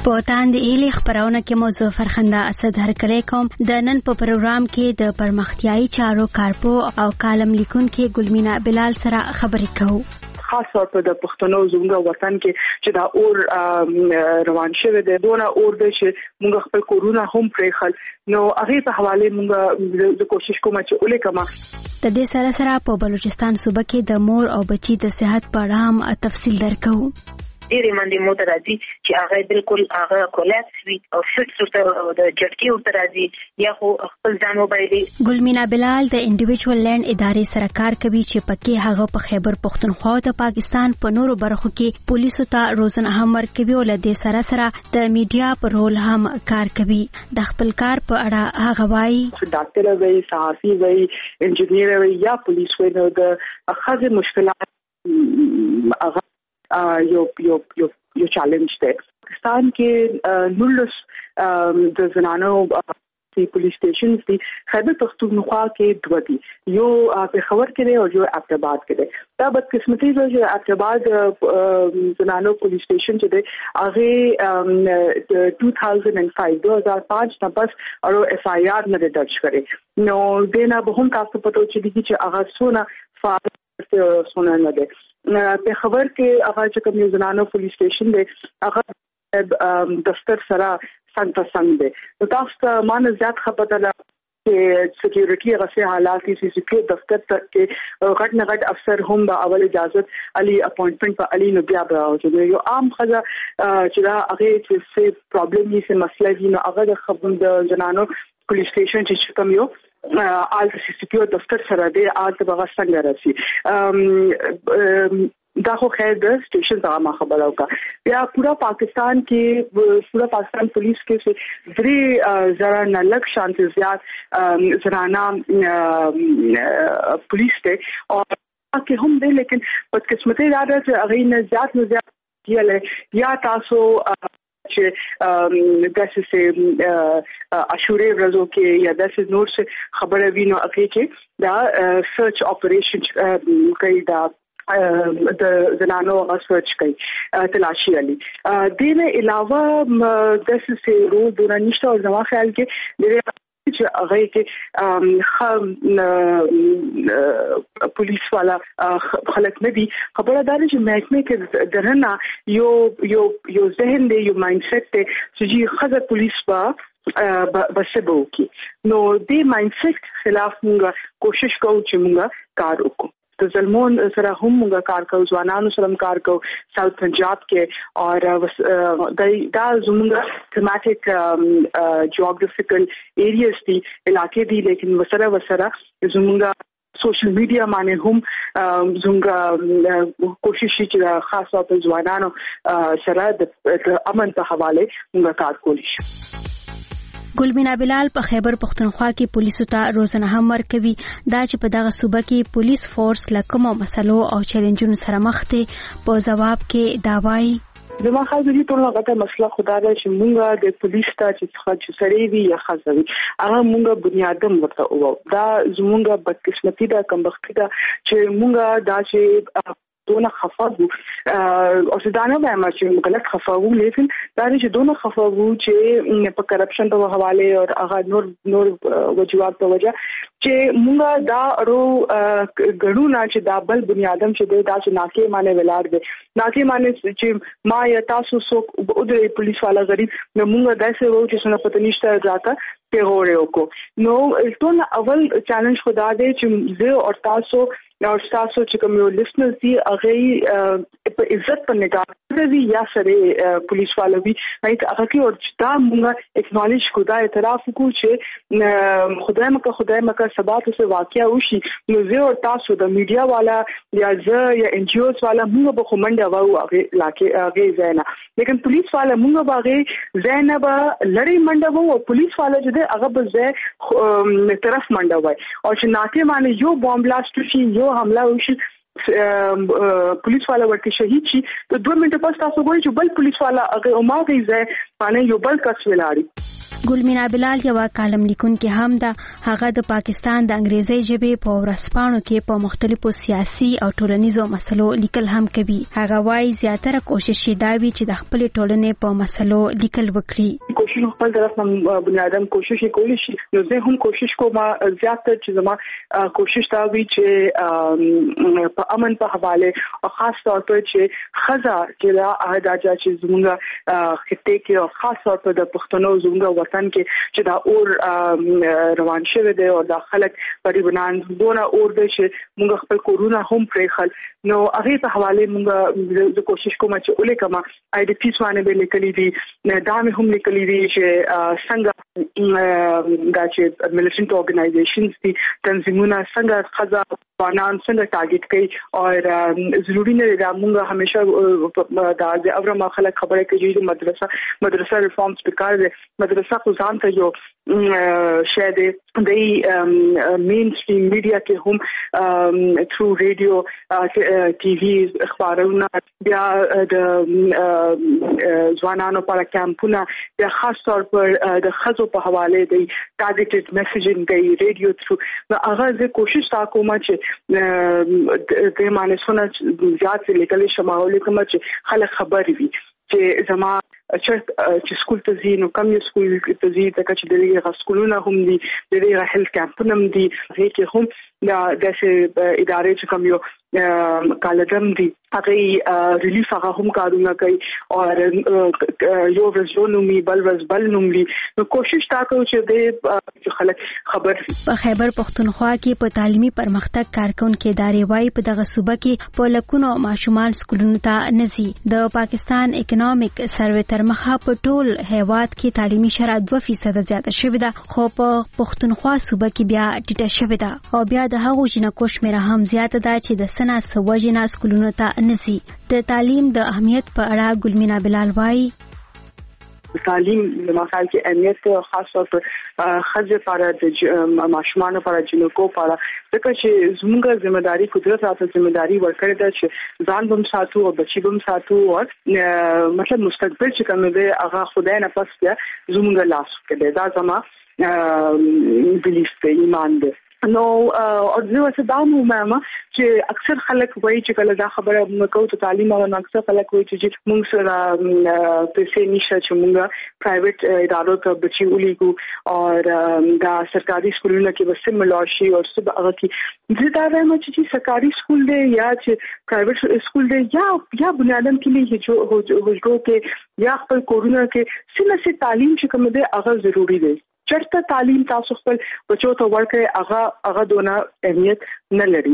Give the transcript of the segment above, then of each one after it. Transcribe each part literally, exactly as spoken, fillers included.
په تاند ایلی خبرونه کې موضوع فرخنده اسد هرکلی کوم د نن په پروګرام کې د پرمختیايي چارو کارپو او کالم لیکونکو ګلمینا بلال سره خبرې کوو. خاص طور په د پښتنو زموږ وطن کې چې دا اور روان شوی دی دونه اور دی چې موږ خپل کورونا هم پرېخل نو هغه په حواله موږ د کوشش کوم چې اولې کما د دې سره سره په بلوچستان صوبه کې د مور او بچي د صحت په اړه هم تفصیل درکو. ډېرې منډې مو ته راځي چې هغه بالکل هغه کولاپس وي او فټ سورته د جټکي ورته راځي یا خو خپل ځان وبایلي. ګلمینا بلال د انډیویډوال لینډ ادارې سره کار کوي چې پکې هغه په خیبر پښتونخوا او پاکستان په نورو برخو کې پولیسو ته روزنه هم ورکوي او له دې سره سره د میډیا په رول هم کار کوي. د خپل کار په اړه هغه وایي ډاکټر وي صحافي وي انجینیر وي یا پولیس وي نو د اخذ مشکلات هغه یو یو یو یو چیلنج دی. پاکستان کې نولس د زنانو سی پولیس سټیشنز دي. خیبر پختونخوا کې دوه دي، یو پېښور کې دی او یو ابټ آباد کې دی. دا بدقسمتي ده چې ابټ آباد زنانو پولیس سټیشن چې دی هغه دو هزار پانچ نه بس او ایف آی آر نه درج کړي نو دینه به هم تاسو پته چې چې هغه سونه فعال سونه نه ده. په خبر کې هغه چې کوم زنانو پولیس سټیشن دی هغه دفتر سره څنګه ته څنګه دی نو تاسو ته مانه زیات خبره ده چې سکیورټي هغه حالات چې سکیورټي دفتر ته کې غټ نه غټ افسر هم به اول اجازه علي اپوینټمنت په علي نو بیا به راوځي. یو عام خزه چې دا هغه چې پرابلم یې څه مسله وي نو هغه د خبرو د زنانو پولیس سټیشن چې کوم یو آل سکیور دفتر سره دی آل ته بغا څنګه راسي دا خو خیر د سټیشن ته ما خبره وکړه. بیا پورا پاکستان کې پورا پاکستان پولیس کې درې زره نه لږ شان زیات زنانه پولیس ته او کې هم دی لیکن بدقسمتي دا ده چې هغه نه زیات نه زیات کېله یا تاسو چې داسې سه اشوري ورځو کې یا داسې نور څه خبره وینو اکه چې دا سرچ اپریشن کوي دا د زنانو سرچ کوي تلاشي علي. دینه علاوه داسې سه رو د نشته او زما خیال کې د چې هغه کې خام پولیس والا خلک نه دي. خبره دا چې محکمه کې درنه یو یو یو ذهن دی یو مایند سیټ دی چې خزه پولیس با بسبو کی نو دې مایند سیټ خلاف موږ کوشش کوو چې موږ کار وکړو. د ظلمون سره هم موږ کار کوو، ځوانانو سره کار کوو ساوث پنجاب کې او دا زموږ تھیماټک جیوغرافیکل ایریاز دي علاقې دي لیکن وسره وسره زموږ سوشل میډیا باندې هم زموږ کوشش چې خاص طور په ځوانانو سره د امن په حواله موږ کار کولی شو. ګلمینا بلال په خیبر پښتونخوا کې پولیسو ته روزنه هم ورکوي. دا چې په دغه صوبه کې پولیس فورس لکه مسلو او چیلنجونو سره مخ دي په جواب کې دا وایي زما خاص دي ټول هغه مسله خدای دې چې مونږه د پولیس ته چې څه سړی وي یا خاصوي هغه مونږه بنیادم ورته وو. دا زمونږه بدقسمتي ده کمبختي ده چې مونږه دا چې دونه خفاو او ځدانه به ما چې غلط خفاو لیکن دا چې دونه خفاو چې په کرپشن په حواله او هغه نور نور وجوهات په وجه چې مونږه دا ورو غړونه چې دا بل بنیادم چې دا چې ناکې معنی ولار دي ناکې معنی چې ما یا تاسو سو او د پولیس والا غریب نو مونږه داسې وو چې څنګه پته نشته راته پیغورې وکړو. نو ټول اول چیلنج خدا دې چې زه او تاسو نو تاسو چې کوم یو لیسنرز دي هغه په عزت په نگاه کوي یا سره پولیس والوي نه هغه کې او دا موږ اکنالج کو دا اعتراف کو چې خدای مکه خدای مکه سبات څه واقعیا وشي نو زه او تاسو د میډیا والا یا زه یا ان جی اوز والا موږ به کومنده وو هغه لاکه هغه زینا لیکن پولیس والا موږ باغې زینب لړۍ منډه وو او پولیس والا چې هغه به زه طرف منډه وای او چې ناکه معنی یو بم بلاست شي یو حمله وشي پولیس والا ورته شهید شي ته دوه منټه پس تاسو ګورئ چې بل پولیس والا هغه اوماغه ځای باندې یو بل کس ولاړی ګلمینا بلال یو کالم لیکونکې هم ده. هغه د پاکستان د انګریزي ژبې په ورځپاڼو کې په مختلفو سیاسي او ټولنیزو مسلو لیکل هم کوي. هغه وايي زیاتره کوشش دا وی چې د خپل ټولنې په مسلو لیکل وکړي. کوشش خپل طرف نه بنیادم کوشش کولی شي. نو زه هم کوشش کوم زیاتره چې زما کوشش دا وی چې په امن په حواله او خاص طور پر چې خزا کې لا اهداجا چې زموږه خطه کې او خاص طور پر د پښتنو زموږه وطن کې چې دا اور روان شوه دی او دا خلک پریبنان دونه اور دی چې موږ خپل کورونا هم پرېخل. نو هغه په حواله موږ د کوشش کوم چې اولې کما آی ډی پیس باندې به لیکلي دي. دا مې هم لیکلي دي چې څنګه دا چې ملیټنټ اورګنایزیشنز دي تنظیمونه څنګه خزا قانون څنګه ټارګټ کوي او ضروري نه دی موږ همیشه دا د اورما خلک خبره کوي چې مدرسه مدرسه ریفارمز پکار دي. مدرسه خو ځان ته یو شاید د مین سټریم میډیا کې هم تھرو ریډیو ټي وي اخبارونه بیا د ځوانانو په کمپونه بیا خاص طور پر د خزو په حواله دی ټارګټډ میسیجینګ کوي ریډیو تھرو. نو هغه زه کوشش تا کوم چې د مانسونه زیات لیکل شمول کوم چې خلک خبر وي چې زما چې سکول ته ځي نو کوم یو سکول ته ځي ځکه چې د دې سکولونه هم دي د دې هیلث کمپونه هم دي هغه هم دا د ادارې چې کوم یو کالجم دي هغه ریلیف هغه هم کارونه کوي او یو ورځونومي بل ورځ بل نوملي. نو کوشش تا کوو چې د خلک خبر وي. په خیبر پختونخوا کې په تعلیمي پرمختګ کارکونکو ادارې وايي په دغه صوبه کې په لکونو ماشومان سکولونو ته نزي. د پاکستان اکونومیک سروې تر مخه په ټول هیواد کې تعلیمي شرایط دوه فیصد زیاته شوې ده خو په پختونخوا صوبه کې بیا ټیټه شوې ده او بیا د هغو جنکو شمېره هم زیاته ده چې د سنا سوجنا سکولونو ته نزي. د تعلیم د اهمیت په اړه ګلمینا بلال وايي تعلیم د مخال کې اهمیت خاص طور پر خځې لپاره د ماشومان لپاره جنکو لپاره ځکه چې زموږه ځمېداري قدرت راته ځمېداري ورکړې ده چې ځان بم ساتو او بچي بم ساتو او مطلب مستقبل چې کوم دی هغه خدای نه پس بیا زموږه لاس کې دی. دا زما بلیف دی ایمان دی. نو او زه څه دا مو ماما چې اکثر خلک وایي چې کله دا خبره موږ کوو ته تعلیم او اکثر خلک وایي چې موږ سره پیسې نشته چې موږ پرایویټ ادارو ته بچي ولیکو او دا سرکاري سکولونو کې بس ملاشي او څه هغه کې زه دا وایم چې سرکاري سکول دی یا چې پرایویټ سکول دی یا یا بنیادم کې نه هجو هجو کې یا خپل کورونا کې سمه سي تعلیم چې کوم دی هغه ضروری دی. چرته تعلیم تاسو خپل بچو ته ورکړئ هغه هغه دونه اهمیت نه لري.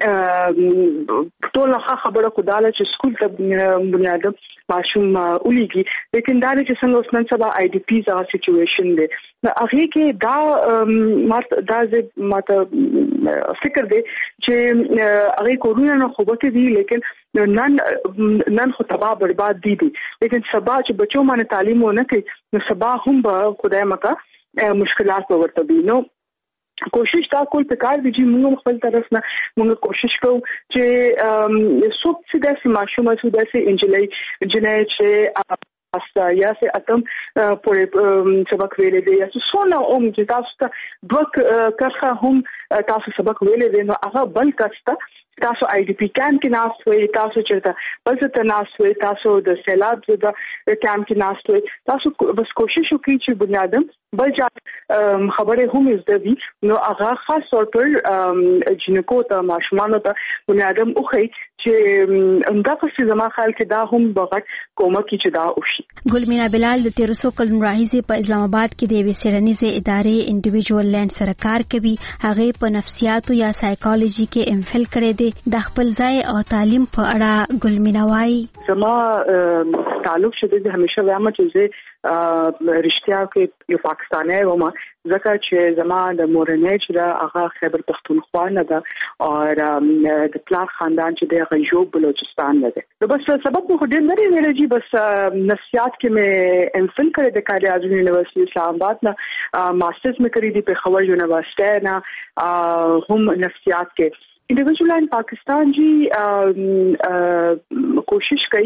ټول خبره خداله چې سکول ته بنیادم ماشوم اولیږي لیکن دا چې څنګه اوس نن سبا آی ډی پی زغه سچويشن دی هغه کې دا مات دا زه ماته فکر دی چې هغه کورونا نه خوبته دی لیکن نن نن خو تباہ برباد دي دي لیکن سبا چې بچو باندې تعلیم ونه کوي نو سبا هم به خدای مکا مشکلات ورته دي. نو کوشش تا کول پکار دي چې موږ خپل طرف نه موږ کوشش کوو چې څوک چې د ماشومه څو د انجلۍ جنې چې استا یا سه اتم پورې سبق ویلې دي یا څو نه اوم چې تاسو ته دوه کرخه هم تاسو سبق ویلې دي نو هغه بل کسته تاسو آی ډی پی کیمپ کې ناس وي تاسو چرته بل څه ناس وي تاسو د سیلاب د کیمپ کې ناس وي تاسو بس کوشش وکړئ چې بنیادم بل ځای خبره هم زده وي نو هغه خاص طور پر جنکو ته ماشومان ته بنیادم اوخی چې انده په زما خیال کې دا هم بغټ کومه کې چې دا وشي. ګلمینا بلال د تیرسو کلونو راهیسې په اسلام آباد کې د یوې څېړنیزې ادارې انډیویجوال لینډ سره کار کوي. هغه په نفسیاتو یا سایکالوژي کې ام فل کړی دی. د خپل ځای او تعلیم په اړه ګلمینا وايي زما تعلق شته د همیشه وایم چې زه رښتیا کې یو پاکستانی وم ځکه چې زما د مورنۍ چې دا هغه خیبر پختونخوا نه ده او د پلار خاندان چې د غیوب بلوچستان نه ده. نو بس سبب خو ډېر نه ویل چې بس نفسیات کې مې ام فل کړی د قائد اعظم یونیورسيټي اسلام آباد نه ماسترز مې کړی دی په خبر یونیورسيټي نه هم نفسیات کې انډیویجوال ان پاکستان جی کوشش کئی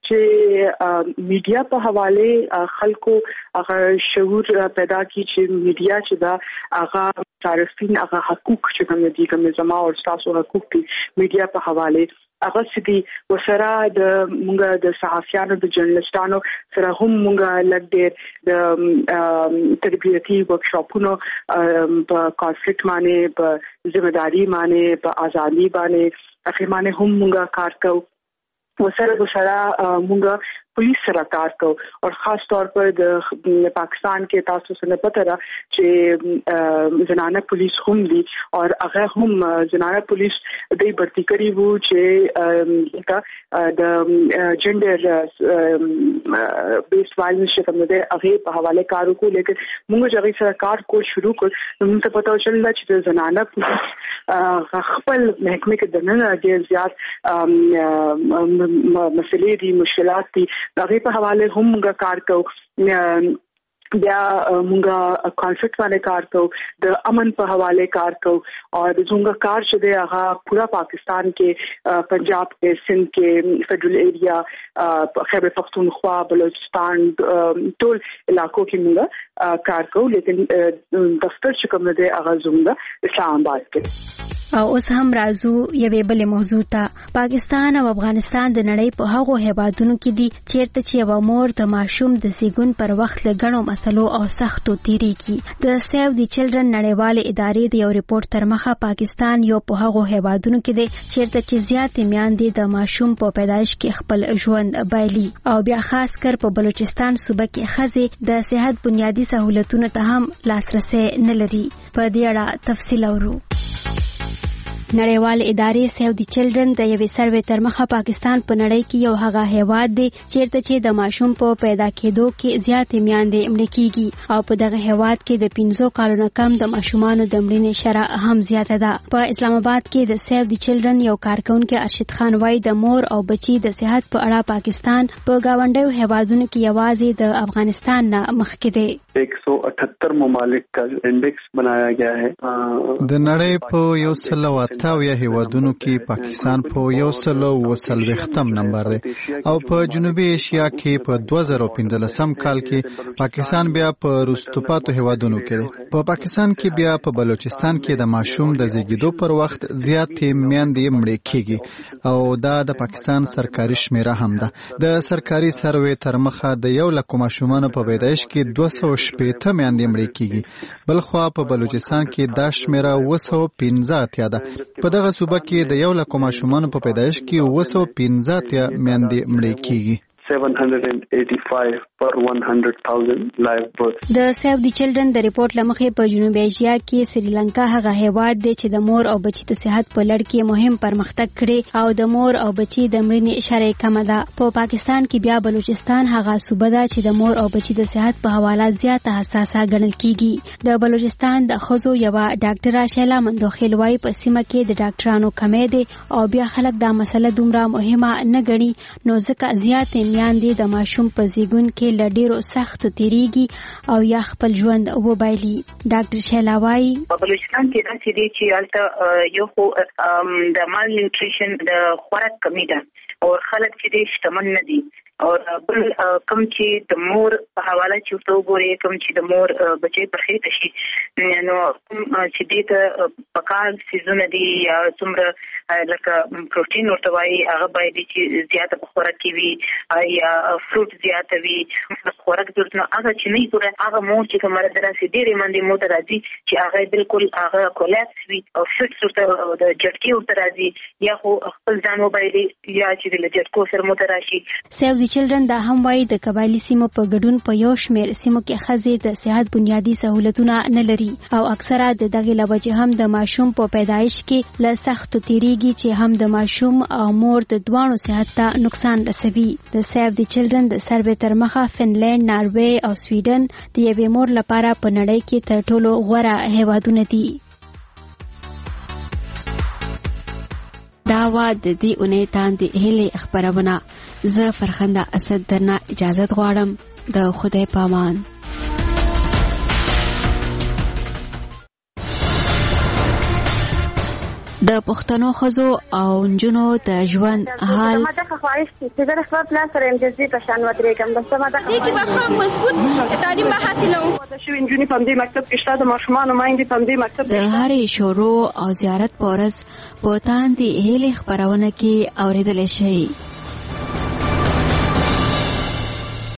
چې میډیا په حواله خلکو هغه شعور پیدا کی چې میډیا چې دا هغه صارفین هغه حقوق چې کوم دي کوم زما او تاسو حقوق دي میډیا په حواله هغه سدي وسره د مونږه د صحافیانو د جرنالستانو سره هم مونږه لږ ډېر د تربیتي ورکشاپونو په کانفلیکټ باندې په ځمېداري باندې په ازادي باندې اخی باندې هم مونږه کار کوو وسره وسره مونږه police sir car को और खास तौर पर पाकिस्तान के तासुस ने पता रहा कि जनाना पुलिस हम दी और अगर हम जनाना पुलिस दे भर्ती करी वो जे का द जेंडर बेस्ड वायलेंस के कम दे अगे हवाले कारों को लेकर मुंगो जगह सरकार को शुरू कर मुझे पता चल रहा कि जनाना पुलिस खपल महकमे के दरमियान आगे ज्यादा मसले दी मुश्किलात थी هغه په حواله هم موږ کار کوو بیا موږ کانفلیکټ باندې کار کوو د امن په حواله کار کوو او د څنګه کار چې دی هغه پورا پاکستان کې پنجاب کې سندھ کې فیډرل ایریا خیبر پختونخوا بلوچستان ټول علاقو کې موږ کار کوو لیکن دفتر چې کوم دی هغه زموږ اسلام آباد کې او اوس هم راځو یوې بلې موضوع ته پاکستان او افغانستان د نړۍ په هغو هیوادونو کې دي چیرته چې یو مور د ماشوم د زیږون پر وخت له غنو مسلو او سختو تیریږي د سیو دی چلډرن نړیوالې ادارې د یو ریپورت تر مخه پاکستان یو په هغو هیوادونو کې دي چیرته چې زیاتې میندې د ماشوم په پیدایش کې خپل ژوند بایلي او بیا خاص کر په بلوچستان صوبه کې ښځې د صحت بنیادی سہولتونو ته هم لاسرسي نه لري په دې اړه تفصیل اورو نړیوال ادارې سیو دی چلډرن د یوې سروې تر مخه پاکستان په نړۍ کې یو هغه هیواد دی چیرته چې د ماشوم په پیدا کېدو کې زیاتې میندې مړې کیږي او په دغه هیواد کې د پنځو کالونو کم د ماشومانو د مړینې شرح هم زیاته ده په اسلام آباد کې د سیو دی چلډرن یو کارکونکو ارشد خان وای د مور او بچي د صحت په اړه پاکستان په گاونډیو هیوادونو کې یوازې د افغانستان نه مخکې دی एक सौ अठहत्तर ममालिक का इंडेक्स बनाया गया है د نړۍ په یو سل او اتاویا هیوادونو کې پاکستان په یو سل او څلوېښتم نمبر دی او په جنوبي ایشیا کې په دوه زره پنځلسم کال کې پاکستان بیا په وروسته پاتو هیوادونو کې دی په پاکستان کې بیا په بلوچستان کې د ماشوم د زیږیدو پر وخت زیاتې میندې مړې کیږي او دا د پاکستان سرکاري شمیره هم ده د سرکاري سروې تر مخه د یو لک ماشومان په پیدایش کې دوه سوه شپېته میندې مړې کیږي بلخوا په بلوچستان کې دا شمیره اوه سوه پنځه اتیا ده په دغه صوبه کې د یو لک ماشومان په پیدایش کې اوه سوه پنځه اتیا میندې مړې کیږي seven hundred eighty-five per one hundred thousand live births. د سیو دی چلډرن د ریپورت لمخې په جنوبي ایشیا کې سریلانکا هغه هیواد دی چې د مور او بچي د صحت په لړ کې مهم پرمختګ کړي او د مور او بچي د مړینې شرح کم ده. په پاکستان کې بیا بلوچستان هغه صوبه ده چې د مور او بچي د صحت په حواله زیاته حساسه ګڼل کیږي. د بلوچستان د ښځو یو ډاکټره شیلا مندوخیل وايي په سیمه کې د ډاکټرانو کمی دی او بیا خلک دا مسله دومره مهمه نه ګڼي نو ځکه زیاتې میندې د ماشوم په زیږون کې له ډېرو سختو تیریږي او یا خپل ژوند وبایلي. ډاکټر شیلا وايي په بلوچستان کې دا چې دی چې هلته یو خو د مال نیوټریشن د خوراک کمی ده او خلک چې دی شتمن نه دي او بل کم چې د مور په حواله چې ورته وګورې کم چې د مور بچی په خېټه شي نو چې دې ته پکار سیزونه دي یا څومره لکه پروټین ورته وایي هغه باید چې زیاته په خوراک کې وي یا فروټ زیاته وي خوراک ضرورت نه هغه چې نه پوره هغه مور چې کومه دراسي ډېرې منډې مو ته راځي چې هغه بالکل هغه کولاپس وي او فټ ورته د جټکي ورته راځي یا خو خپل ځان وبایلي یا چې د جټکو سره مو ته راشي. سیو دی چلډرن دا هم وایي د قبایلي سیمو په ګډون په یو شمېر سیمو کې ښځې د صحت بنیادي سہولتونه نه لري او اکثره د دغې له وجې هم د ماشوم په پیدایش کې له سختو تیریږي چې هم د ماشوم او مور د دواړو صحت ته نقصان رسوي. د سیو دی چلډرن د سروې تر مخه فنلینډ، ناروې او سویډن د یوې مور لپاره په نړۍ کې تر ټولو غوره هیوادونه دي. دا وا د دې اونۍ تاندې هیلې خبرونه. زه فرخنده اسد درنه اجازت غواړم. د خدای پامان. د پښتنو ښځو او نجونو د ژوند حال ما ته خواهش چې زه خپل پلان سره امتیازي په شان ودرېږم د سمه د دې کې به مضبوط تعلیم به حاصلوم. د شوی نجونې په دې مکتب کې شته، د ماشومانو مایندې په دې مکتب د هرې شروع او زیارت پورز په تاندې هلي خبرونه کې اوریدل شي.